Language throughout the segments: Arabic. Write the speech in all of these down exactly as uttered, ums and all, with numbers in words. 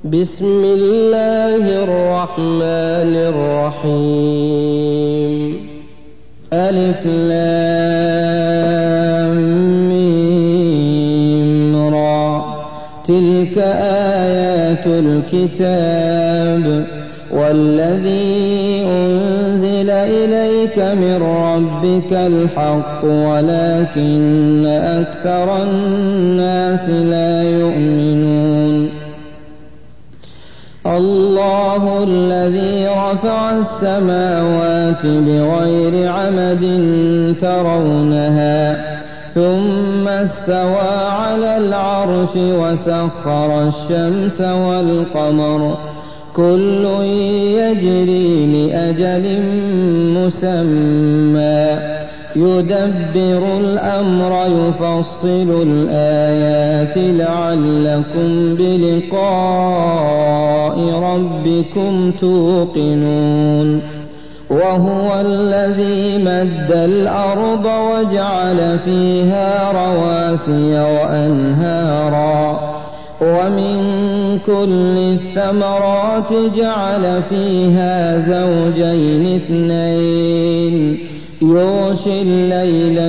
بسم الله الرحمن الرحيم. ألف لام ميم را. تلك آيات الكتاب والذي أنزل إليك من ربك الحق ولكن أكثر الناس لا يؤمنون. الله الذي رفع السماوات بغير عمد ترونها ثم استوى على العرش وسخر الشمس والقمر كل يجري لأجل مسمى يدبر الأمر يفصل الآيات لعلكم بلقاء ربكم توقنون. وهو الذي مد الأرض وجعل فيها رواسي وأنهارا ومن كل الثمرات جعل فيها زوجين اثنين يغشي الليل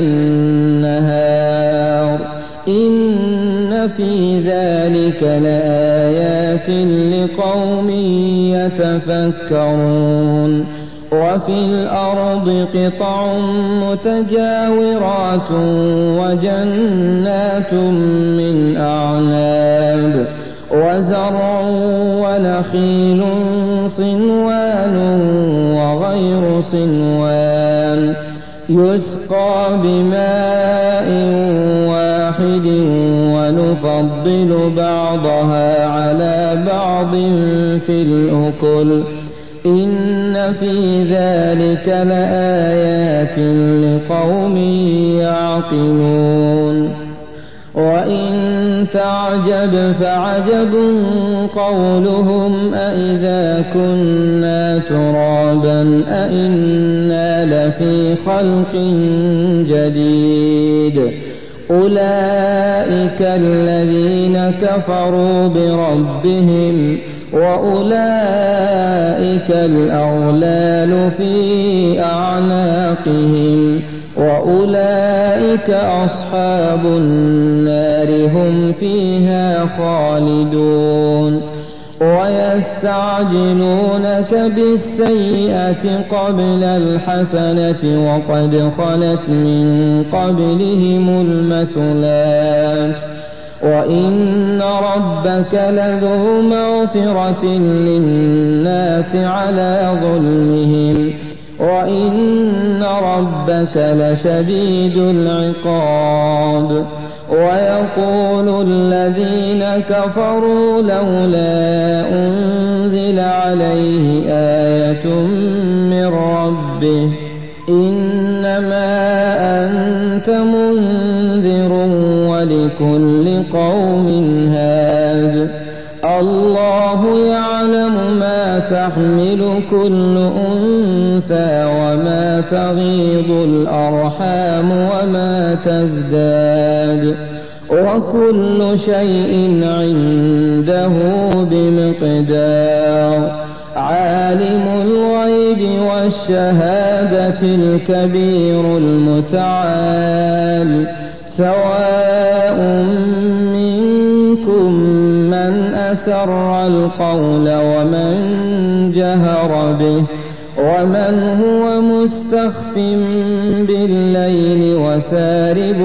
النهار إن في ذلك لآيات لقوم يتفكرون. وفي الأرض قطع متجاورات وجنات من أعناب وزرع ونخيل صنوان وغير صنوان يسقى بماء واحد ونفضل بعضها على بعض في الأكل إن في ذلك لآيات لقوم يعقلون. وإن تعجب فعجب قولهم أإذا كنا ترابا أإنا لفي خلق جديد أولئك الذين كفروا بربهم وأولئك الأغلال في أعناقهم وأولئك أصحاب النار هم فيها خالدون. ويستعجلونك بالسيئة قبل الحسنة وقد خلت من قبلهم المثلات وإن ربك لذو مغفرة للناس على ظلمهم وإن ربك لشديد العقاب. ويقول الذين كفروا لولا أنزل عليه آية من ربه إنما أنت منذر ولكل قوم هاد الله يعلم ما تحمل كل أنثى وما تغيض الأرحام وما تزداد وكل شيء عنده بمقدار. عالم الغيب والشهادة الكبير المتعال سواء منكم من أسر القول ومن جهر به ومن هو مستخف بالليل وسارب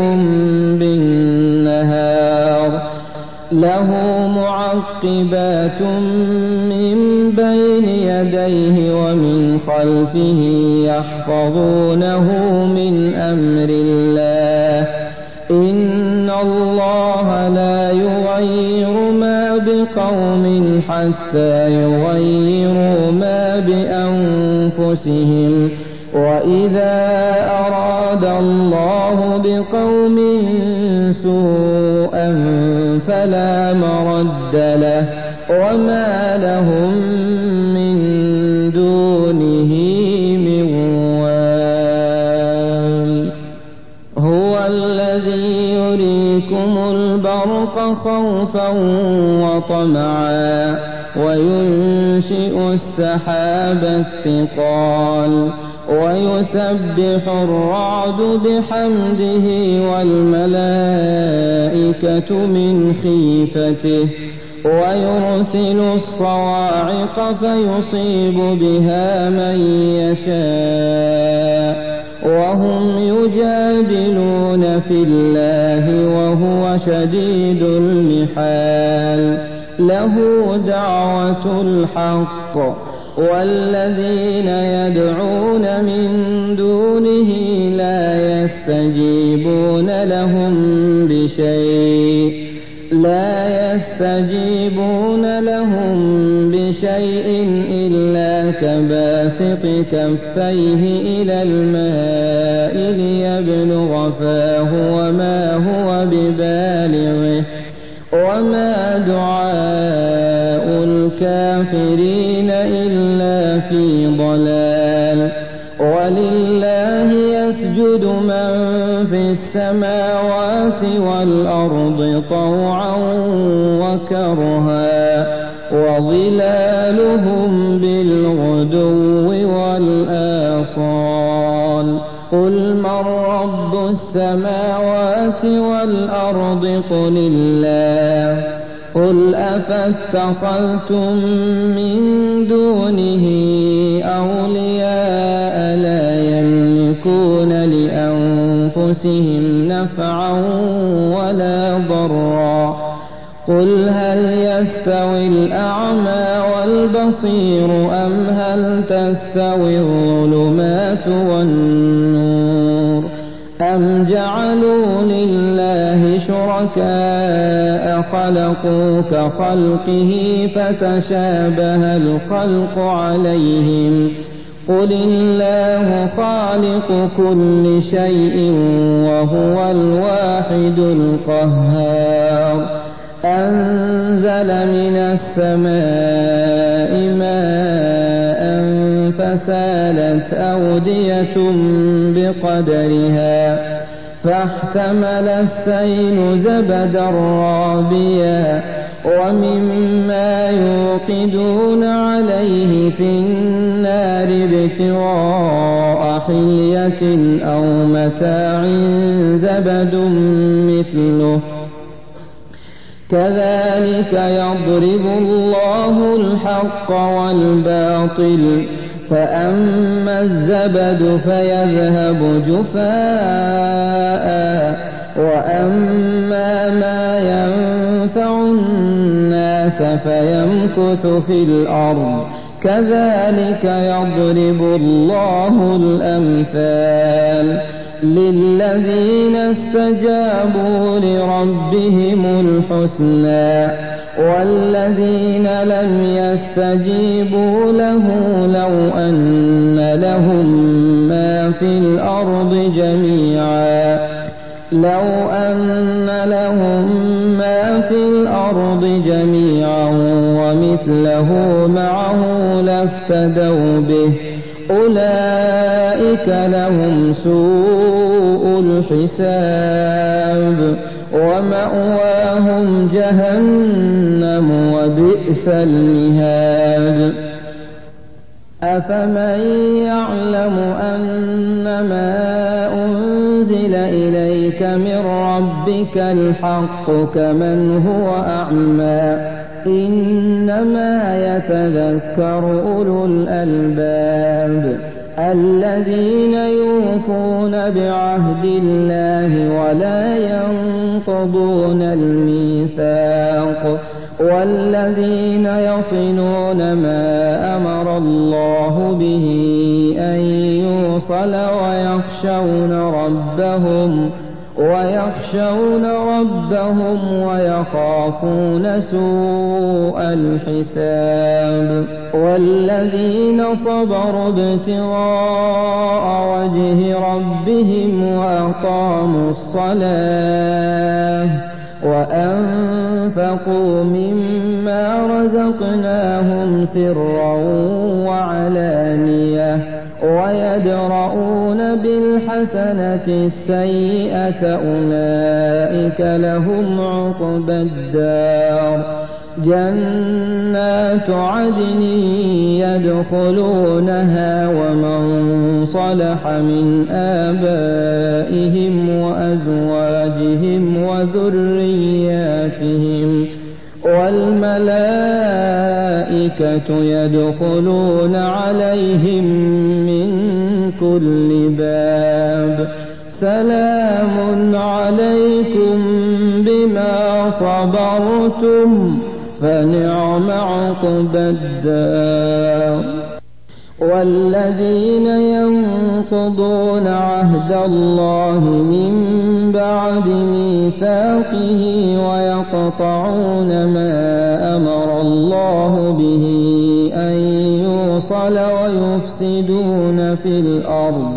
بالنهار له معقبات من بين يديه ومن خلفه يحفظونه من أمر الله إن الله لا يغير ما بقوم حتى يغيروا ما بأنفسهم وإذا أراد الله بقوم سوءا فلا مرد له وما لهم من دونه من وال. هو الذي يريكم البرق خوفا وطمعا وينشئ السحاب الثقال ويسبح الرعد بحمده والملائكة من خيفته ويرسل الصواعق فيصيب بها من يشاء وهم يجادلون في الله وهو شديد المحال له دعوة الحق والذين يدعون من دونه لا يستجيبون لهم بشيء لا يستجيبون لهم بشيء إلا كباسط كفيه إلى الماء ليبلغ فاه وما هو ببالغه وما دعاء الكافرين إلا في ضلال ولله يسجد من في السماوات والأرض طوعا وكرها وظلالهم بالغدو والآصال قل من رب السماوات والأرض قل الله قل أفاتخذتم من دونه أولياء لا يملكون لأنفسهم نفعا ولا ضرا قل هل يستوي الأعمى والبصير أم هل تستوي الظلمات والنور أم جعلوا لله شركاء خلقوا كخلقه فتشابه الخلق عليهم قل الله خالق كل شيء وهو الواحد القهار أنزل من السماء ماء فسالت أودية بقدرها فاحتمل السيل زبدا رابيا ومما يوقدون عليه في النار ابتغاء حلية أو متاع زبد مثله كذلك يضرب الله الحق والباطل فأما الزبد فيذهب جفاء وأما ما ينفع الناس فيمكث في الأرض كذلك يضرب الله الأمثال للذين استجابوا لربهم الحسنى والذين لم يستجيبوا له لو أن لهم ما في الأرض جميعا لو أن لهم ما في الأرض جميعا ومثله معه لافتدوا به أولئك لهم سوء الحساب ومأواهم جهنم وبئس المهاد أفمن يعلم أنما أنزل إليك من ربك الحق كمن هو أعمى إنما يتذكر أولو الألباب الذين يوفون بعهد الله ولا ينقضون الميثاق والذين يصلون ما أمر الله به أن يوصل ويخشون ربهم ويخشون ربهم ويخافون سوء الحساب والذين صبروا ابتغاء وجه ربهم وأقاموا الصلاة وأنفقوا مما رزقناهم سرا وعلانية ويدرؤون بالحسنة السيئة أولئك لهم عقبى الدار جنات جنات عدن يدخلونها ومن صلح من آبائهم وأزواجهم وذرياتهم والملائكة يدخلون عليهم من كل باب سلام عليكم بما صبرتم فنعم عقبى الدار. والذين ينقضون عهد الله من بعد ميثاقه ويقطعون ما أمر الله به أن يوصل ويفسدون في الأرض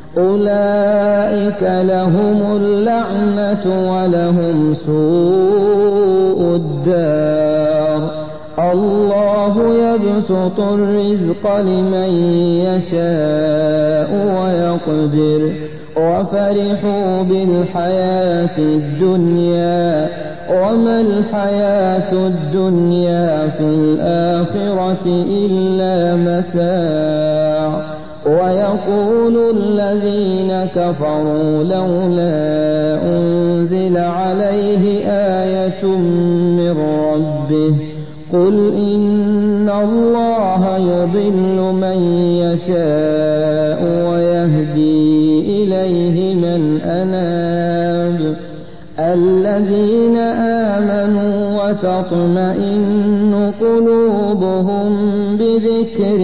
أولئك لهم اللعنة ولهم سوء الدار. الله يبسط الرزق لمن يشاء ويقدر وفرحوا بالحياة الدنيا وما الحياة الدنيا في الآخرة إلا متاع. ويقول الذين كفروا لولا أنزل عليه آية من ربه قل إن الله يضل من يشاء ويهدي إليه من أناب. الذين آمنوا وتطمئن قلوبهم بذكر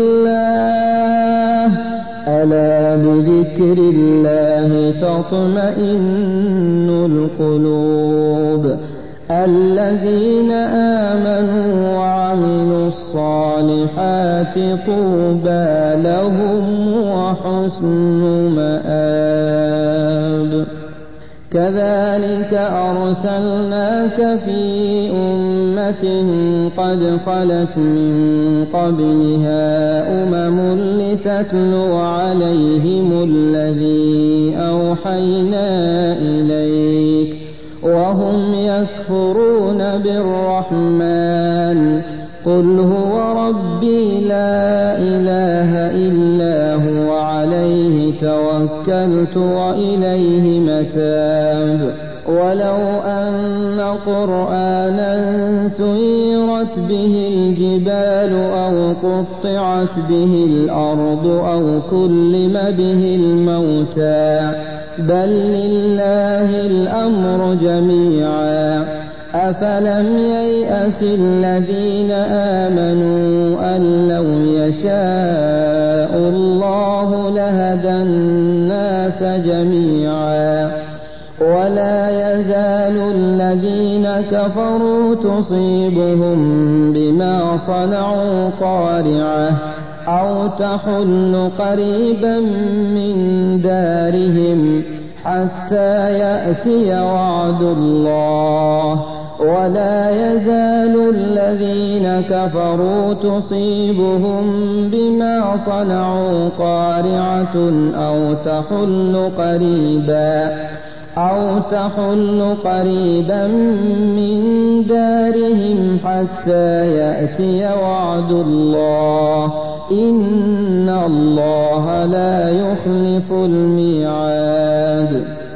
الله ألا بذكر الله تطمئن القلوب. الذين آمنوا وعملوا الصالحات طوبى لهم وحسن مآب. كذلك أرسلناك في أمة قد خلت من قبلها أمم لتتلو عليهم الذي أوحينا إليك وهم يكفرون بالرحمن قل هو ربي لا إله إلا هو عليه توكلت وإليه متاب. ولو أن قرآنا سيرت به الجبال أو قطعت به الأرض أو كلم به الموتى بل لله الأمر جميعا أفلم ييأس الذين آمنوا أن لو يشاء الله لهدى الناس جميعا. ولا يزال الذين كفروا تصيبهم بما صنعوا قارعة أو تحل قريبا من دارهم حتى يأتي وعد الله. ولا يزال الذين كفروا تصيبهم بما صنعوا قارعة أو تحل قريبا أو تحل قريبا من دارهم حتى يأتي وعد الله إن الله لا يخلف الميعاد.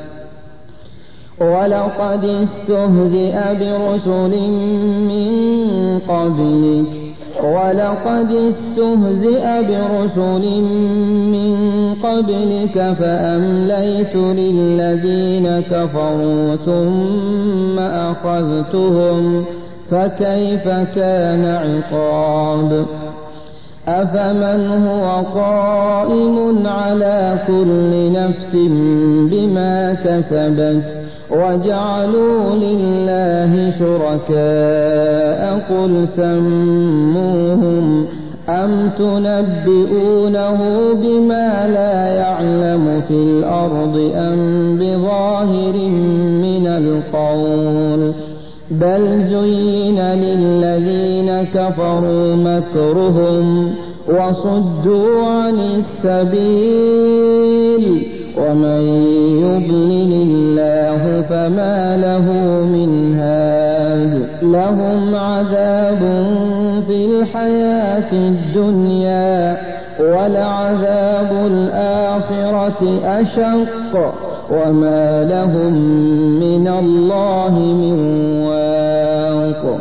ولقد استهزئ برسل من قبلك ولقد استهزئ برسل من قبلك فأمليت للذين كفروا ثم أخذتهم فكيف كان عقاب. أفمن هو قائم على كل نفس بما كسبت وجعلوا لله شركاء قل سموهم أم تنبئونه بما لا يعلم في الأرض أم بظاهر من القول بل زين للذين كفروا مكرهم وصدوا عن السبيل ومن يضلل الله فما له من هاد لهم عذاب في الحياة الدنيا ولعذاب الآخرة أشق وما لهم من الله من واق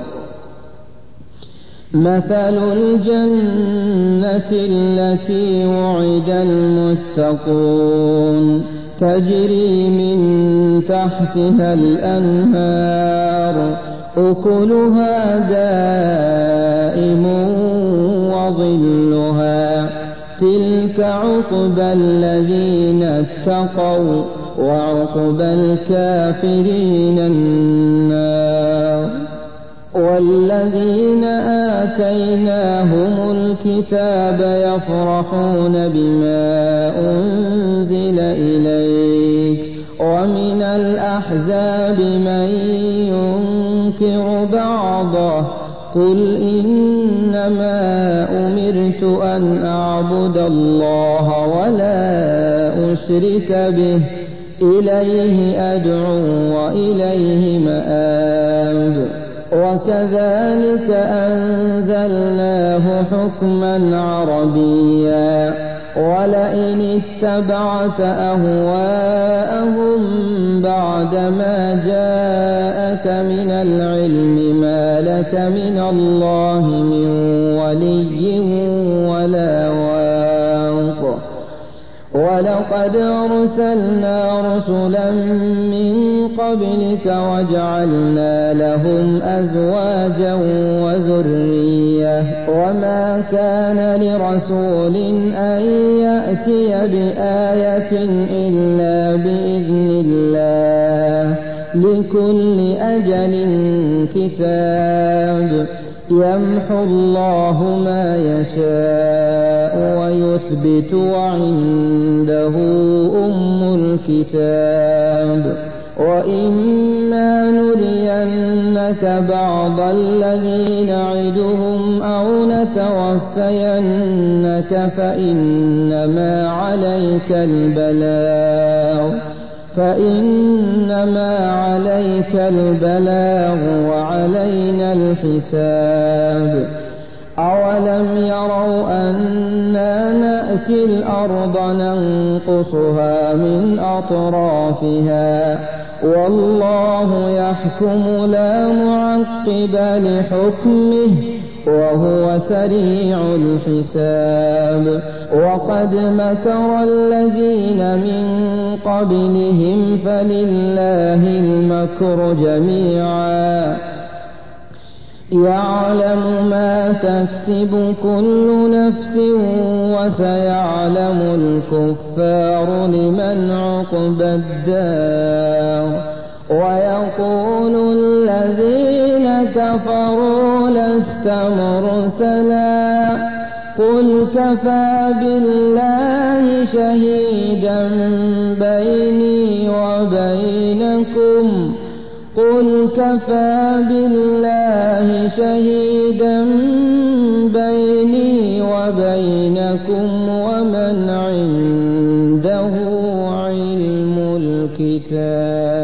مثل الجنة التي وعد المتقون تجري من تحتها الأنهار أكلها دائم وظلها تلك عقبى الذين اتقوا وعقبى الكافرين النار والذين آتيناهم الكتاب يفرحون بما أنزل إليك ومن الأحزاب من ينكر بعضه قل إنما أمرت أن أعبد الله ولا أشرك به إليه أدعو وإليه مآب وكذلك أنزلناه حكما عربيا ولئن اتبعت أهواءهم بعدما جاءك من العلم ما لك من الله من ولي ولا واق ولقد أرسلنا رسلا من قبلك وجعلنا لهم أزواجا وذرية وما كان لرسول أن يأتي بآية إلا بإذن الله لكل أجل كتاب يمحو الله ما يشاء ويثبت وعنده أم الكتاب وإما نرينك بعض الذي نعدهم أو نتوفينك فإنما عليك البلاغ فإنما عليك البلاغ وعلينا الحساب أولم يروا أنا نأتي الأرض ننقصها من أطرافها والله يحكم لا معقب لحكمه وهو سريع الحساب وقد مكر الذين من قبلهم فلله المكر جميعا يعلم ما تكسب كل نفس وسيعلم الكفار لمن عقبى الدار ويقول الذين كفروا لست مرسلا قل كفى بالله شهيدا بيني وبينكم قل كفى بالله شهيدا بيني وبينكم ومن عنده علم الكتاب.